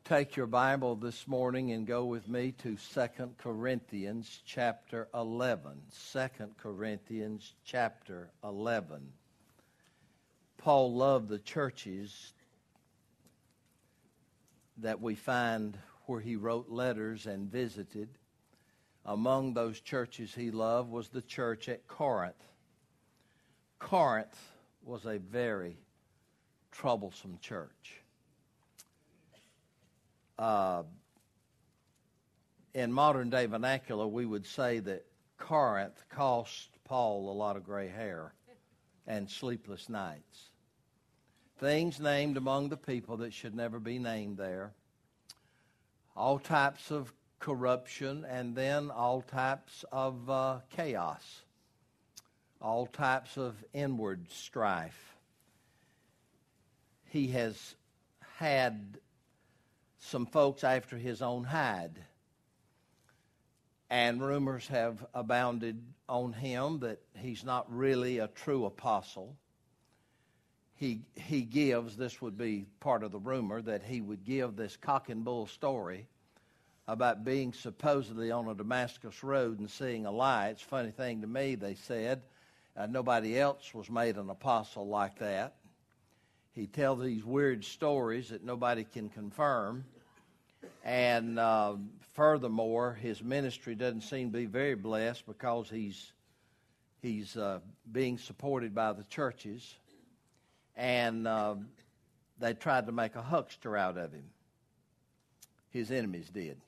Take your Bible this morning and go with me to 2 Corinthians chapter 11. 2 Corinthians chapter 11. Paul loved the churches that we find where he wrote letters and visited. Among those churches he loved was the church at Corinth. Corinth was a very troublesome church. In modern day vernacular, we would say that Corinth cost Paul a lot of gray hair and sleepless nights. Things named among the people that should never be named there. All types of corruption, and then all types of chaos. All types of inward strife. He has had some folks after his own hide. And rumors have abounded on him that he's not really a true apostle. He gives, this would be part of the rumor, that he would give this cock and bull story about being supposedly on a Damascus road and seeing a light. It's a funny thing to me, they said. Nobody else was made an apostle like that. He tells these weird stories that nobody can confirm. And furthermore, his ministry doesn't seem to be very blessed because he's being supported by the churches. And they tried to make a huckster out of him. His enemies did.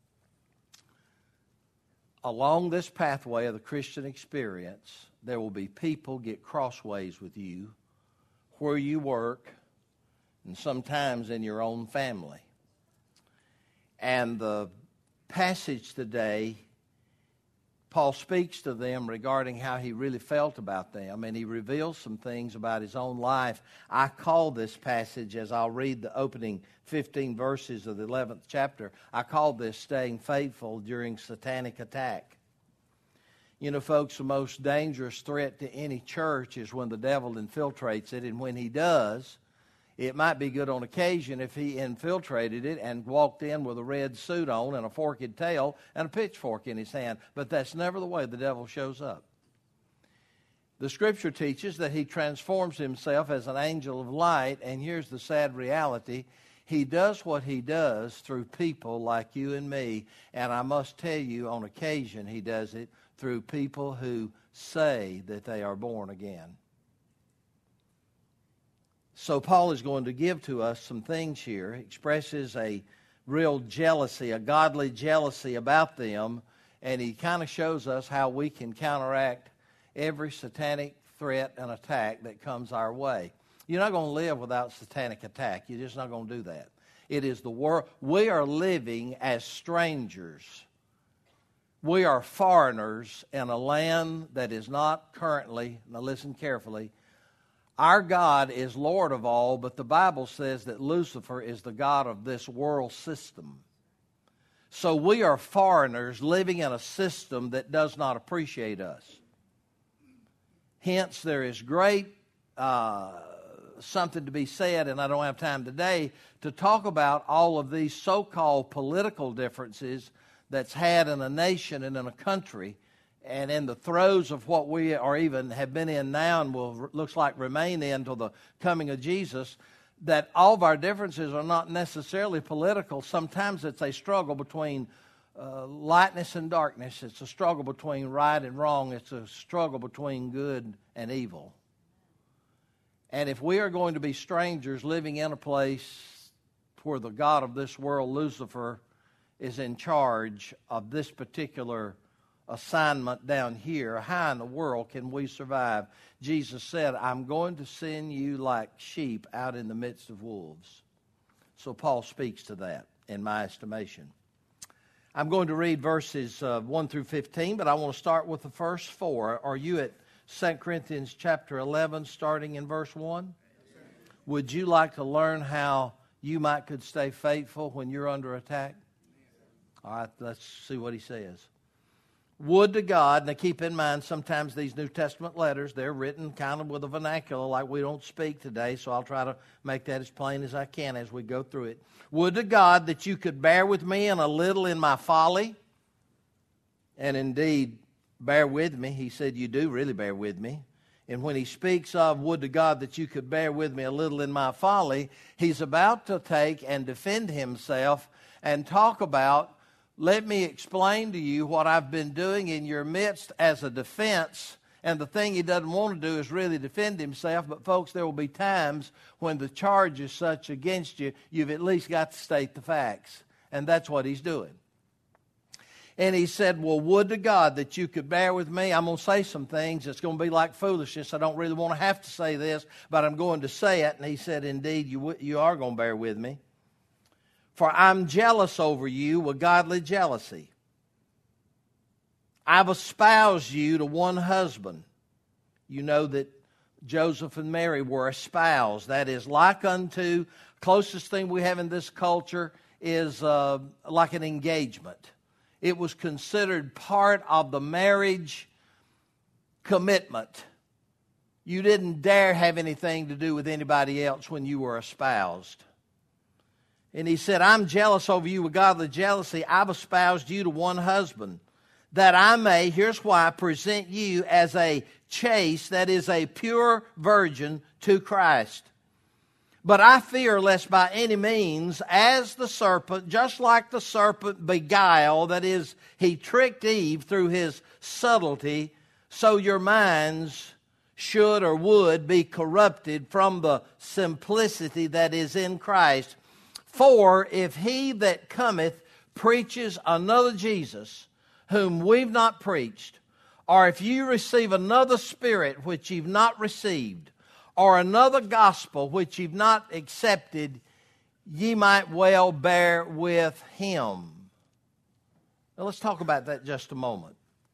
Along this pathway of the Christian experience, there will be people get crossways with you where you work, and sometimes in your own family. And the passage today, Paul speaks to them regarding how he really felt about them, and he reveals some things about his own life. I call this passage, as I'll read the opening 15 verses of the 11th chapter, I call this staying faithful during satanic attack. You know, folks, the most dangerous threat to any church is when the devil infiltrates it, and when he does, it might be good on occasion if he infiltrated it and walked in with a red suit on and a forked tail and a pitchfork in his hand, but that's never the way the devil shows up. The Scripture teaches that he transforms himself as an angel of light, and here's the sad reality. He does what he does through people like you and me, and I must tell you, on occasion he does it through people who say that they are born again. So Paul is going to give to us some things here. He expresses a real jealousy, a godly jealousy about them, and he kind of shows us how we can counteract every satanic threat and attack that comes our way. You're not going to live without satanic attack. You're just not going to do that. It is the world. We are living as strangers. We are foreigners in a land that is not currently, now listen carefully, our God is Lord of all, but the Bible says that Lucifer is the god of this world system. So we are foreigners living in a system that does not appreciate us. Hence, there is great something to be said, and I don't have time today to talk about all of these so-called political differences that's had in a nation and in a country, and in the throes of what we are even have been in now and will looks like remain in until the coming of Jesus, that all of our differences are not necessarily political. Sometimes it's a struggle between lightness and darkness. It's a struggle between right and wrong. It's a struggle between good and evil. And if we are going to be strangers living in a place where the god of this world, Lucifer, is in charge of this particular assignment down here, how in the world can we survive? Jesus said, I'm going to send you like sheep out in the midst of wolves. So Paul speaks to that, in my estimation. I'm going to read verses 1 through 15, but I want to start with the first four. Are you at 2 Corinthians chapter 11, starting in verse 1? Would you like to learn how you could stay faithful when you're under attack? All right, let's see what he says. Would to God, now keep in mind sometimes these New Testament letters, they're written kind of with a vernacular like we don't speak today, so I'll try to make that as plain as I can as we go through it. Would to God that you could bear with me in a little in my folly, and indeed bear with me. He said you do really bear with me. And when he speaks of would to God that you could bear with me a little in my folly, he's about to take and defend himself and talk about, let me explain to you what I've been doing in your midst as a defense. And the thing he doesn't want to do is really defend himself. But folks, there will be times when the charge is such against you, you've at least got to state the facts. And that's what he's doing. And he said, well, would to God that you could bear with me. I'm going to say some things. It's going to be like foolishness. I don't really want to have to say this, but I'm going to say it. And he said, indeed, you are going to bear with me. For I'm jealous over you with godly jealousy. I've espoused you to one husband. You know that Joseph and Mary were espoused. That is like unto, closest thing we have in this culture is like an engagement. It was considered part of the marriage commitment. You didn't dare have anything to do with anybody else when you were espoused. And he said, I'm jealous over you with godly jealousy. I've espoused you to one husband, that I may, here's why, present you as a chaste, that is a pure virgin to Christ. But I fear lest by any means, as the serpent, just like the serpent beguiled, that is, he tricked Eve through his subtlety, so your minds should or would be corrupted from the simplicity that is in Christ. For if he that cometh preaches another Jesus, whom we've not preached, or if you receive another spirit which you've not received, or another gospel which you've not accepted, ye might well bear with him. Now let's talk about that just a moment.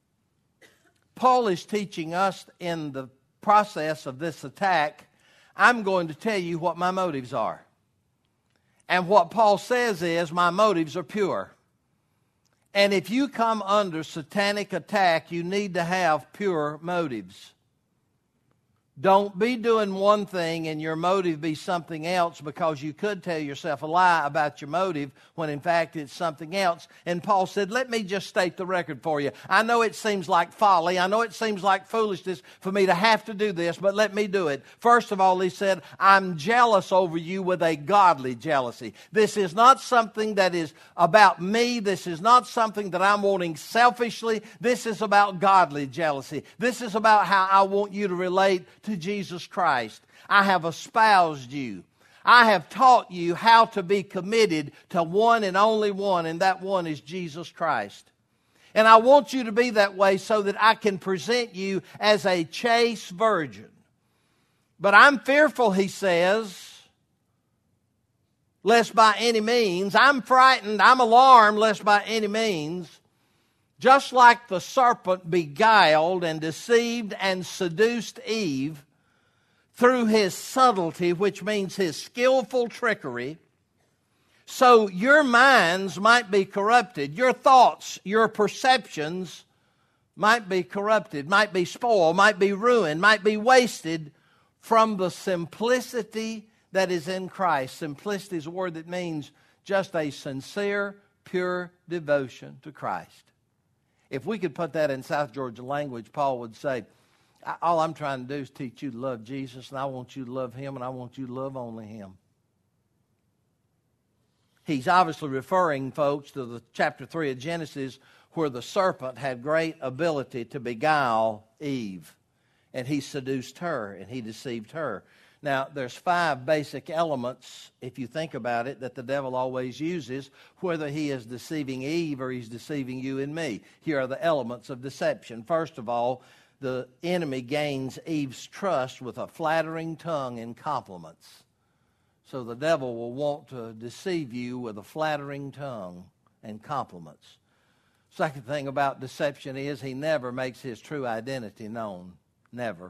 Paul is teaching us in the process of this attack, I'm going to tell you what my motives are. And what Paul says is, my motives are pure. And if you come under satanic attack, you need to have pure motives. Don't be doing one thing and your motive be something else, because you could tell yourself a lie about your motive when in fact it's something else. And Paul said, let me just state the record for you. I know it seems like folly. I know it seems like foolishness for me to have to do this, but let me do it. First of all, he said, I'm jealous over you with a godly jealousy. This is not something that is about me. This is not something that I'm wanting selfishly. This is about godly jealousy. This is about how I want you to relate to Jesus Christ. I have espoused you. I have taught you how to be committed to one and only one, and that one is Jesus Christ. And I want you to be that way so that I can present you as a chaste virgin. But I'm fearful, he says, lest by any means, I'm frightened, I'm alarmed, lest by any means, just like the serpent beguiled and deceived and seduced Eve through his subtlety, which means his skillful trickery, so your minds might be corrupted. Your thoughts, your perceptions might be corrupted, might be spoiled, might be ruined, might be wasted from the simplicity that is in Christ. Simplicity is a word that means just a sincere, pure devotion to Christ. If we could put that in South Georgia language, Paul would say, all I'm trying to do is teach you to love Jesus, and I want you to love him, and I want you to love only him. He's obviously referring, folks, to the chapter 3 of Genesis, where the serpent had great ability to beguile Eve, and he seduced her, and he deceived her. Now, there's 5 basic elements, if you think about it, that the devil always uses, whether he is deceiving Eve or he's deceiving you and me. Here are the elements of deception. First of all, the enemy gains Eve's trust with a flattering tongue and compliments. So the devil will want to deceive you with a flattering tongue and compliments. Second thing about deception is he never makes his true identity known. Never.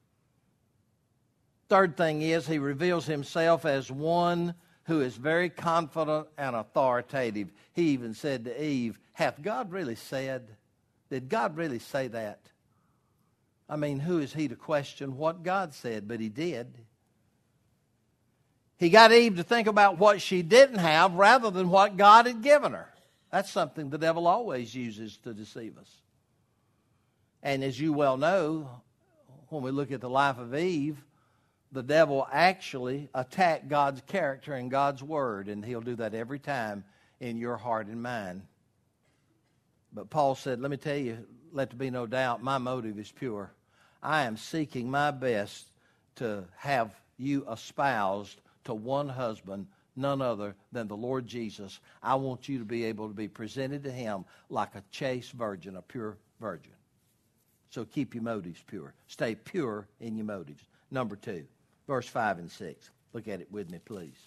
Third thing is he reveals himself as one who is very confident and authoritative. He even said to Eve, hath God really said? Did God really say that? I mean, who is he to question what God said? But he did. He got Eve to think about what she didn't have rather than what God had given her. That's something the devil always uses to deceive us. And as you well know, when we look at the life of Eve, the devil actually attacked God's character and God's word, and he'll do that every time in your heart and mind. But Paul said, let me tell you, let there be no doubt, my motive is pure. I am seeking my best to have you espoused to one husband, none other than the Lord Jesus. I want you to be able to be presented to him like a chaste virgin, a pure virgin. So keep your motives pure. Stay pure in your motives. Number 2, verse 5 and 6. Look at it with me, please.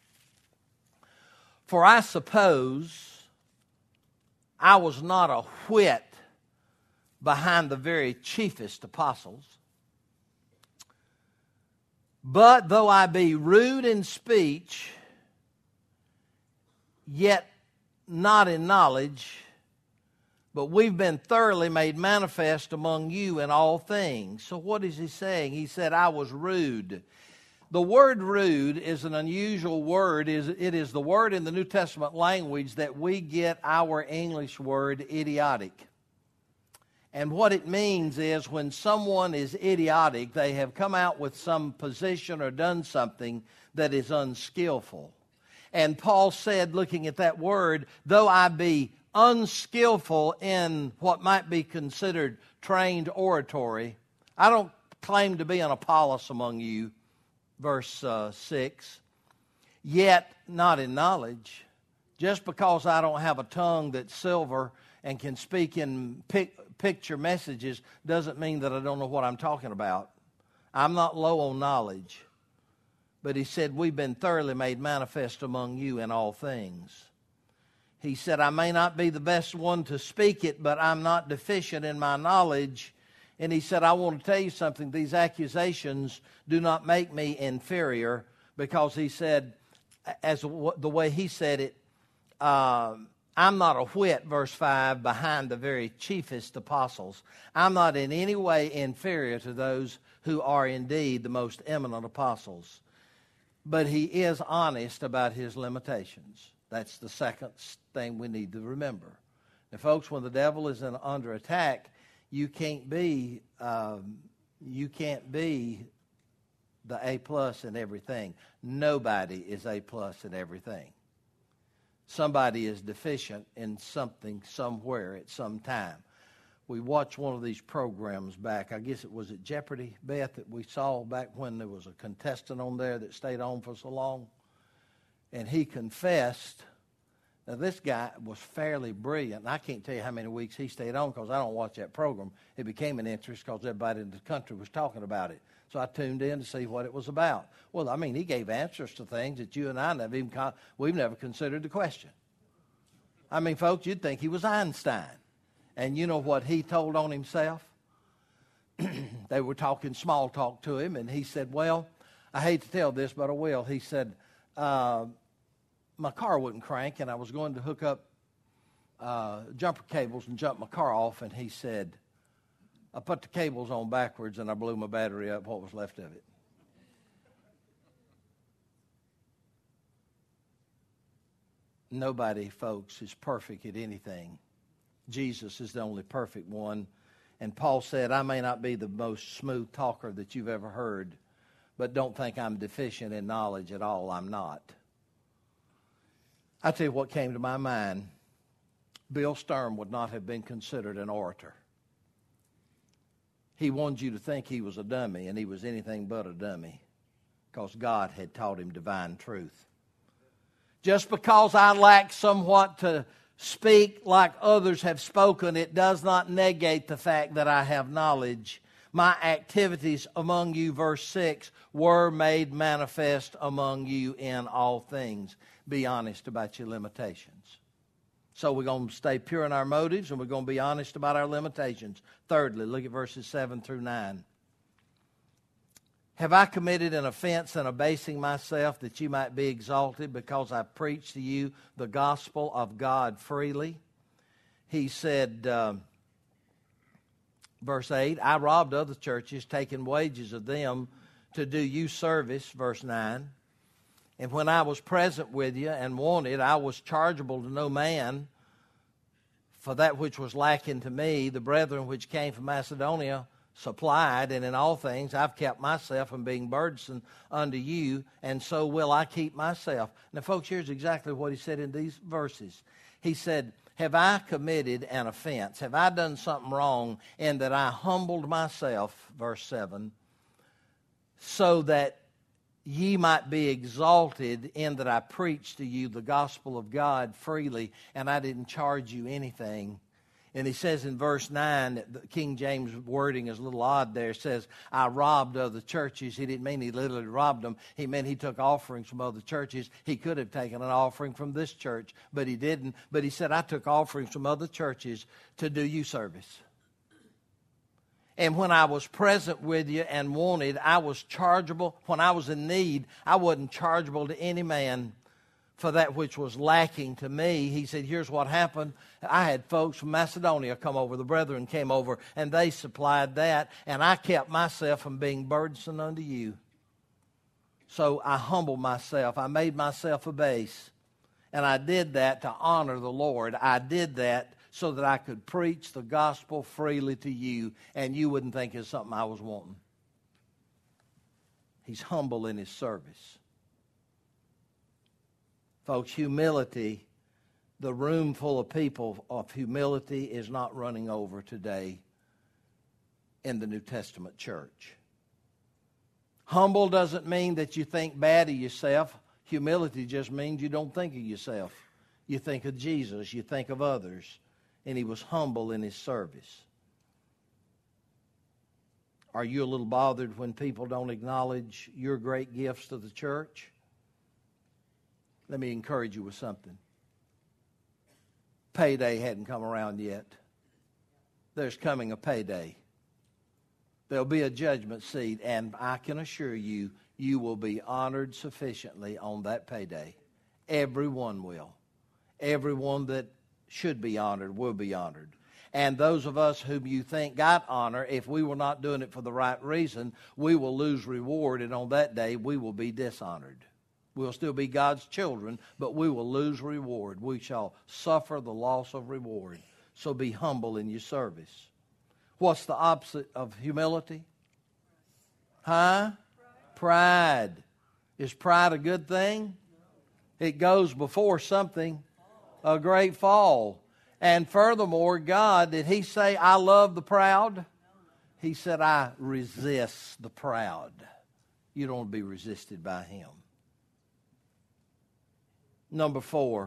For I suppose I was not a whit behind the very chiefest apostles. But though I be rude in speech, yet not in knowledge, but we've been thoroughly made manifest among you in all things. So what is he saying? He said, I was rude. The word rude is an unusual word. It is the word in the New Testament language that we get our English word idiotic. And what it means is when someone is idiotic, they have come out with some position or done something that is unskillful. And Paul said, looking at that word, though I be unskillful in what might be considered trained oratory, I don't claim to be an Apollos among you, verse 6, yet not in knowledge. Just because I don't have a tongue that's silver and can speak in picture messages doesn't mean that I don't know what I'm talking about. I'm not low on knowledge. But he said, we've been thoroughly made manifest among you in all things. He said, I may not be the best one to speak it, but I'm not deficient in my knowledge. And he said, I want to tell you something. These accusations do not make me inferior, because he said, as the way he said it, I'm not a whit, verse 5, behind the very chiefest apostles. I'm not in any way inferior to those who are indeed the most eminent apostles. But he is honest about his limitations. That's the second thing we need to remember. Now, folks, when the devil is under attack, you can't be the A+ in everything. Nobody is A+ in everything. Somebody is deficient in something somewhere at some time. We watched one of these programs back, I guess it was at Jeopardy, Beth, that we saw back when there was a contestant on there that stayed on for so long. And he confessed. Now, this guy was fairly brilliant. And I can't tell you how many weeks he stayed on because I don't watch that program. It became an interest because everybody in the country was talking about it. So I tuned in to see what it was about. Well, I mean, he gave answers to things that you and I we've never considered the question. I mean, folks, you'd think he was Einstein. And you know what he told on himself? They were talking small talk to him, and he said, well, I hate to tell this, but I will. He said, my car wouldn't crank, and I was going to hook up jumper cables and jump my car off, and he said, I put the cables on backwards, and I blew my battery up, what was left of it. Nobody, folks, is perfect at anything. Jesus is the only perfect one. And Paul said, I may not be the most smooth talker that you've ever heard, but don't think I'm deficient in knowledge at all. I'm not. I tell you what came to my mind. Bill Sturm would not have been considered an orator. He wanted you to think he was a dummy, and he was anything but a dummy, because God had taught him divine truth. Just because I lack somewhat to speak like others have spoken, it does not negate the fact that I have knowledge. My activities among you, verse 6, were made manifest among you in all things. Be honest about your limitations. So we're going to stay pure in our motives, and we're going to be honest about our limitations. Thirdly, look at verses 7 through 9. Have I committed an offense in abasing myself that you might be exalted because I preach to you the gospel of God freely? He said, Verse 8, I robbed other churches, taking wages of them to do you service. Verse 9, and when I was present with you and wanted, I was chargeable to no man for that which was lacking to me. The brethren which came from Macedonia supplied, and in all things I've kept myself from being burdensome unto you, and so will I keep myself. Now, folks, here's exactly what he said in these verses. He said, have I committed an offense? Have I done something wrong in that I humbled myself, verse 7, so that ye might be exalted in that I preached to you the gospel of God freely, and I didn't charge you anything? And he says in verse 9, the King James wording is a little odd there. It says, I robbed other churches. He didn't mean he literally robbed them. He meant he took offerings from other churches. He could have taken an offering from this church, but he didn't. But he said, I took offerings from other churches to do you service. And when I was present with you and wanted, I was chargeable. When I was in need, I wasn't chargeable to any man for that which was lacking to me. He said, here's what happened. I had folks from Macedonia come over. The brethren came over, and they supplied that, and I kept myself from being burdensome unto you. So I humbled myself. I made myself a base, and I did that to honor the Lord. I did that so that I could preach the gospel freely to you, and you wouldn't think it's something I was wanting. He's humble in his service. Folks, humility, the room full of people of humility is not running over today in the New Testament church. Humble doesn't mean that you think bad of yourself. Humility just means you don't think of yourself. You think of Jesus. You think of others. And he was humble in his service. Are you a little bothered when people don't acknowledge your great gifts to the church? Let me encourage you with something. Payday hadn't come around yet. There's coming a payday. There'll be a judgment seat, and I can assure you, you will be honored sufficiently on that payday. Everyone will. Everyone that should be honored will be honored. And those of us whom you think got honor, if we were not doing it for the right reason, we will lose reward, and on that day we will be dishonored. We'll still be God's children, but we will lose reward. We shall suffer the loss of reward. So be humble in your service. What's the opposite of humility? Huh? Pride. Is pride a good thing? It goes before something, a great fall. And furthermore, God, did he say, I love the proud? He said, I resist the proud. You don't want to be resisted by him. Number 4,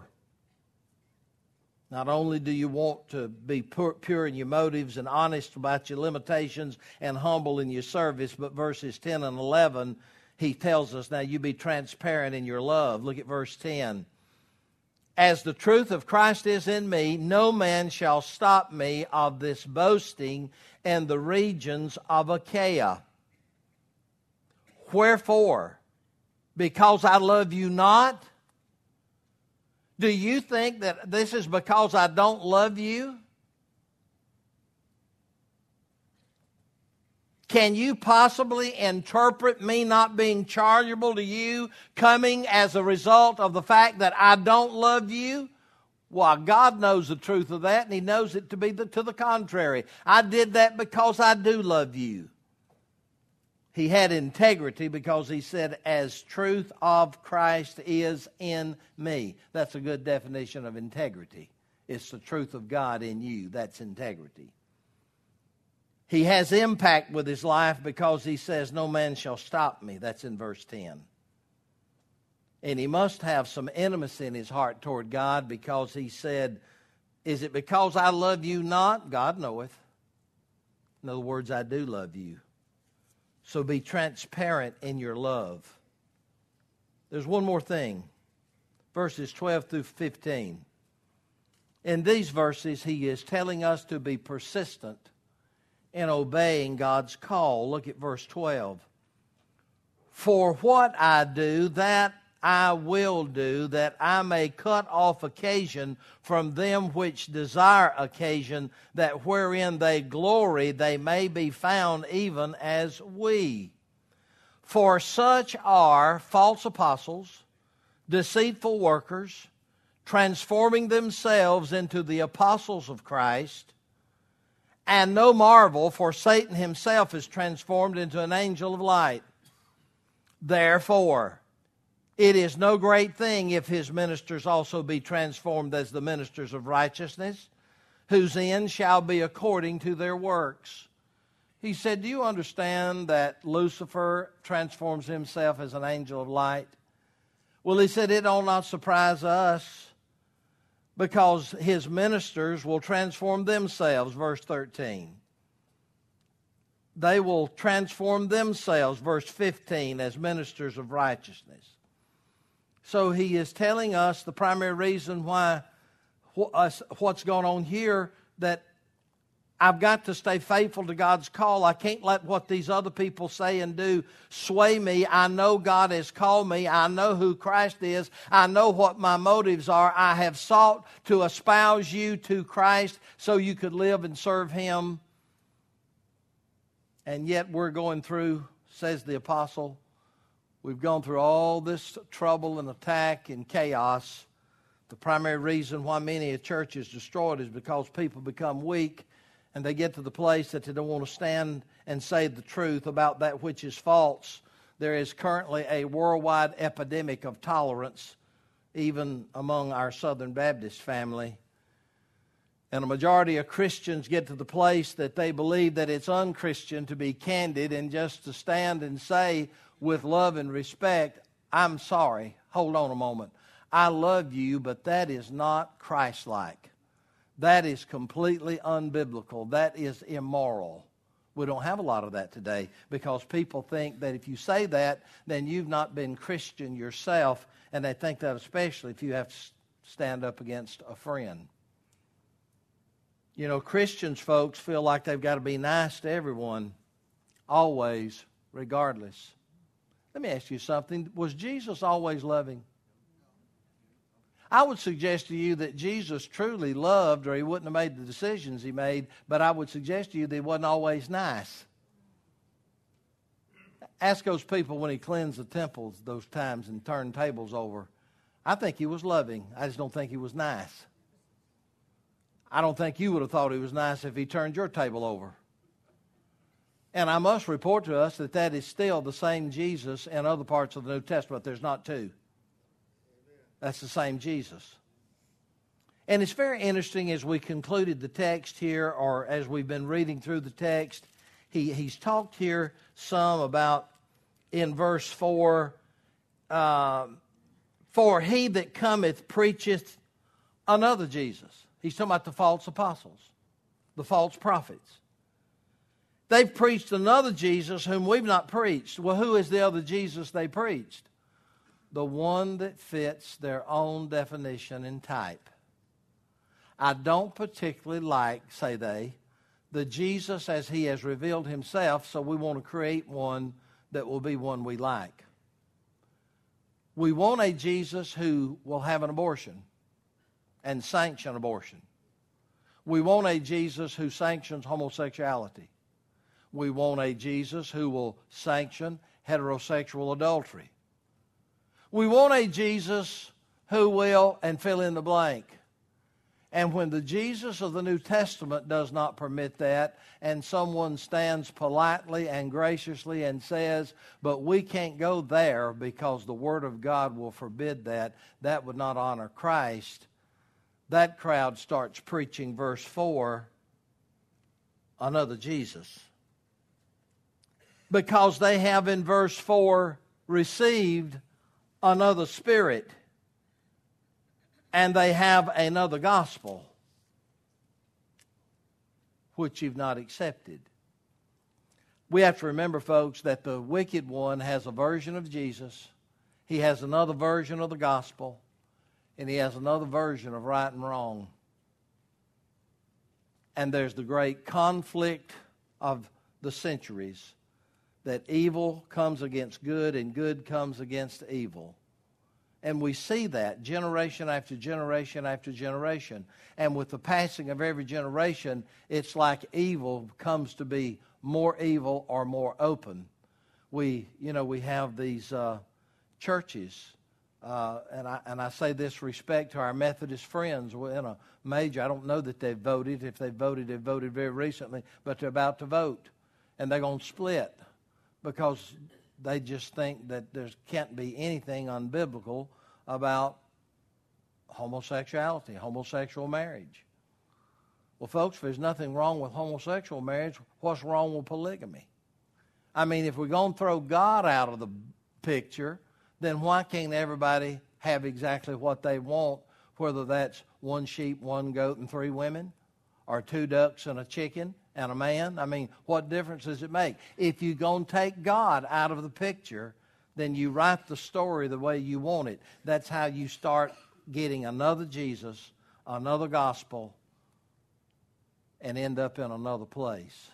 not only do you want to be pure in your motives and honest about your limitations and humble in your service, but verses 10 and 11, he tells us, now you be transparent in your love. Look at verse 10. As the truth of Christ is in me, no man shall stop me of this boasting in the regions of Achaia. Wherefore? Because I love you not? Do you think that this is because I don't love you? Can you possibly interpret me not being chargeable to you coming as a result of the fact that I don't love you? Well, God knows the truth of that, and he knows it to be to the contrary. I did that because I do love you. He had integrity because he said, as truth of Christ is in me. That's a good definition of integrity. It's the truth of God in you. That's integrity. He has impact with his life because he says, no man shall stop me. That's in verse 10. And he must have some intimacy in his heart toward God because he said, is it because I love you not? God knoweth. In other words, I do love you. So be transparent in your love. There's one more thing. Verses 12 through 15. In these verses, he is telling us to be persistent in obeying God's call. Look at verse 12. For what I do, that I will do, that I may cut off occasion from them which desire occasion, that wherein they glory they may be found even as we. For such are false apostles, deceitful workers, transforming themselves into the apostles of Christ. And no marvel, for Satan himself is transformed into an angel of light. Therefore, it is no great thing if his ministers also be transformed as the ministers of righteousness, whose end shall be according to their works. He said, do you understand that Lucifer transforms himself as an angel of light? Well, he said, it ought not surprise us, because his ministers will transform themselves, verse 13. They will transform themselves, verse 15, as ministers of righteousness. So he is telling us the primary reason why what's going on here, that I've got to stay faithful to God's call. I can't let what these other people say and do sway me. I know God has called me. I know who Christ is. I know what my motives are. I have sought to espouse you to Christ so you could live and serve Him. And yet we're going through, says the apostle, we've gone through all this trouble and attack and chaos. The primary reason why many a church is destroyed is because people become weak and they get to the place that they don't want to stand and say the truth about that which is false. There is currently a worldwide epidemic of tolerance, even among our Southern Baptist family. And a majority of Christians get to the place that they believe that it's unchristian to be candid and just to stand and say with love and respect, I'm sorry, hold on a moment. I love you, but that is not Christ-like. That is completely unbiblical. That is immoral. We don't have a lot of that today because people think that if you say that, then you've not been Christian yourself, and they think that especially if you have to stand up against a friend. You know, Christians, folks, feel like they've got to be nice to everyone, always, regardless. Let me ask you something. Was Jesus always loving? I would suggest to you that Jesus truly loved, or he wouldn't have made the decisions he made, but I would suggest to you that he wasn't always nice. Ask those people when he cleansed the temples those times and turned tables over. I think he was loving. I just don't think he was nice. I don't think you would have thought he was nice if he turned your table over. And I must report to us that that is still the same Jesus in other parts of the New Testament. There's not two. That's the same Jesus. And it's very interesting as we concluded the text here, or as we've been reading through the text, he's talked here some about, in verse 4, for he that cometh preacheth another Jesus. He's talking about the false apostles, the false prophets. They've preached another Jesus whom we've not preached. Well, who is the other Jesus they preached? The one that fits their own definition and type. I don't particularly like, say they, the Jesus as he has revealed himself, so we want to create one that will be one we like. We want a Jesus who will have an abortion and sanction abortion. We want a Jesus who sanctions homosexuality. We want a Jesus who will sanction heterosexual adultery. We want a Jesus who will, and fill in the blank. And when the Jesus of the New Testament does not permit that, and someone stands politely and graciously and says, but we can't go there because the Word of God will forbid that, that would not honor Christ, that crowd starts preaching, verse 4, another Jesus. Because they have in verse 4 received another spirit, and they have another gospel, which you've not accepted. We have to remember, folks, that the wicked one has a version of Jesus, he has another version of the gospel, and he has another version of right and wrong. And there's the great conflict of the centuries, that evil comes against good and good comes against evil. And we see that generation after generation after generation. And with the passing of every generation, it's like evil comes to be more evil or more open. We have these churches, and I say this respect to our Methodist friends. We're in a major, I don't know that they've voted. If they've voted very recently, but they're about to vote. And they're going to split because they just think that there can't be anything unbiblical about homosexuality, homosexual marriage. Well, folks, if there's nothing wrong with homosexual marriage, what's wrong with polygamy? I mean, if we're going to throw God out of the picture, then why can't everybody have exactly what they want, whether that's one sheep, one goat, and 3 women, or 2 ducks and a chicken and a man? I mean, what difference does it make? If you're going to take God out of the picture, then you write the story the way you want it. That's how you start getting another Jesus, another gospel, and end up in another place.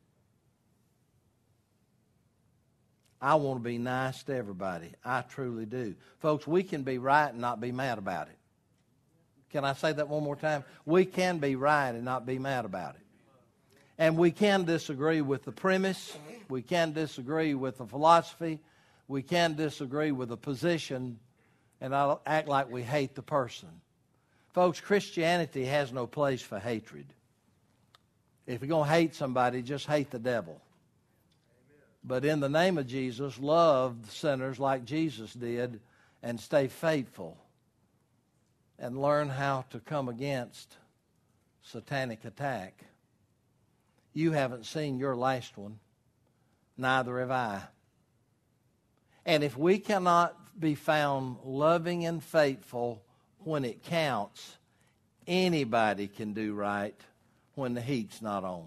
I want to be nice to everybody. I truly do. Folks, we can be right and not be mad about it. Can I say that one more time? We can be right and not be mad about it. And we can disagree with the premise. We can disagree with the philosophy. We can disagree with the position and act like we hate the person. Folks, Christianity has no place for hatred. If you're going to hate somebody, just hate the devil. But in the name of Jesus, love sinners like Jesus did and stay faithful and learn how to come against satanic attack. You haven't seen your last one. Neither have I. And if we cannot be found loving and faithful when it counts, anybody can do right when the heat's not on.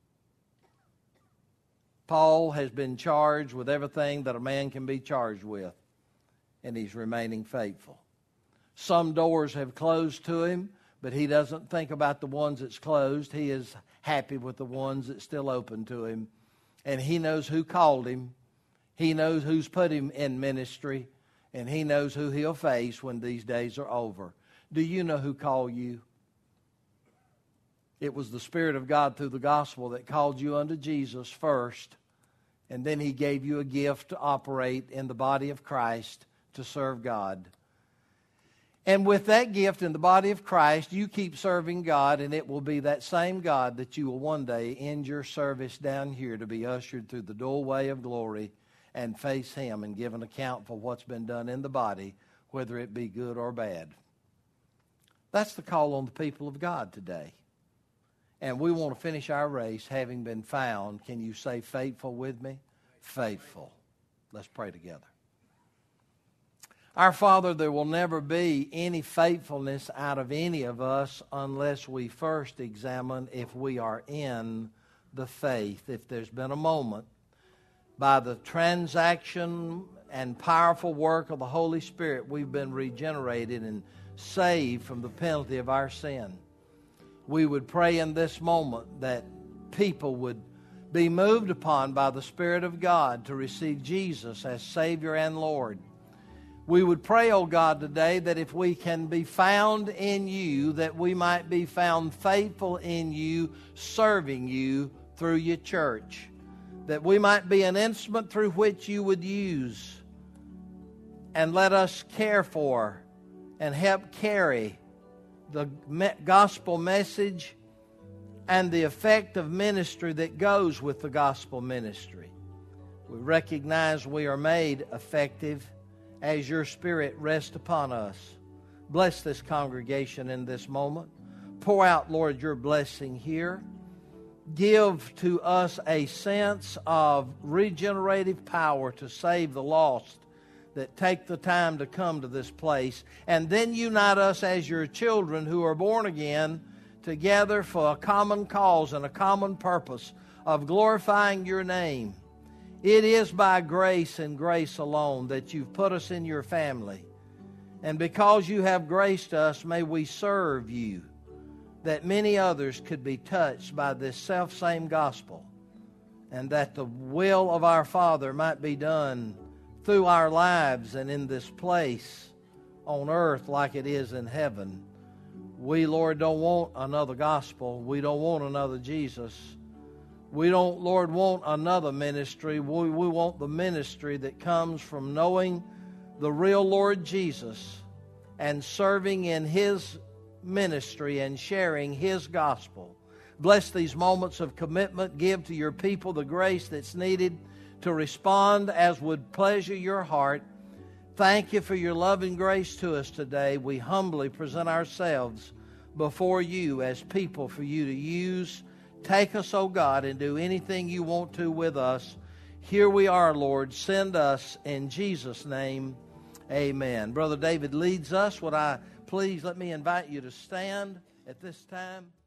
Paul has been charged with everything that a man can be charged with, and he's remaining faithful. Some doors have closed to him, but he doesn't think about the ones that's closed. He is happy with the ones that's still open to him. And he knows who called him. He knows who's put him in ministry, and he knows who he'll face when these days are over. Do you know who called you? It was the Spirit of God through the gospel that called you unto Jesus first, and then he gave you a gift to operate in the body of Christ to serve God. And with that gift in the body of Christ, you keep serving God, and it will be that same God that you will one day end your service down here to be ushered through the doorway of glory and face him and give an account for what's been done in the body, whether it be good or bad. That's the call on the people of God today. And we want to finish our race having been found. Can you say faithful with me? Faithful. Let's pray together. Our Father, there will never be any faithfulness out of any of us unless we first examine if we are in the faith. If there's been a moment by the transaction and powerful work of the Holy Spirit, we've been regenerated and saved from the penalty of our sin. We would pray in this moment that people would be moved upon by the Spirit of God to receive Jesus as Savior and Lord. We would pray, oh God, today that if we can be found in you, that we might be found faithful in you, serving you through your church. That we might be an instrument through which you would use and let us care for and help carry the gospel message and the effect of ministry that goes with the gospel ministry. We recognize we are made effective as your Spirit rests upon us. Bless this congregation in this moment. Pour out, Lord, your blessing here. Give to us a sense of regenerative power to save the lost that take the time to come to this place. And then unite us as your children who are born again together for a common cause and a common purpose of glorifying your name. It is by grace and grace alone that you've put us in your family. And because you have graced us, may we serve you, that many others could be touched by this self-same gospel, and that the will of our Father might be done through our lives and in this place on earth like it is in heaven. We, Lord, don't want another gospel. We don't want another Jesus. We don't, Lord, want another ministry. We want the ministry that comes from knowing the real Lord Jesus and serving in His ministry and sharing His gospel. Bless these moments of commitment. Give to your people the grace that's needed to respond as would pleasure your heart. Thank you for your loving grace to us today. We humbly present ourselves before you as people for you to use. Take us, O God, and do anything you want to with us. Here we are, Lord. Send us in Jesus' name. Amen. Brother David leads us. Would I please let me invite you to stand at this time?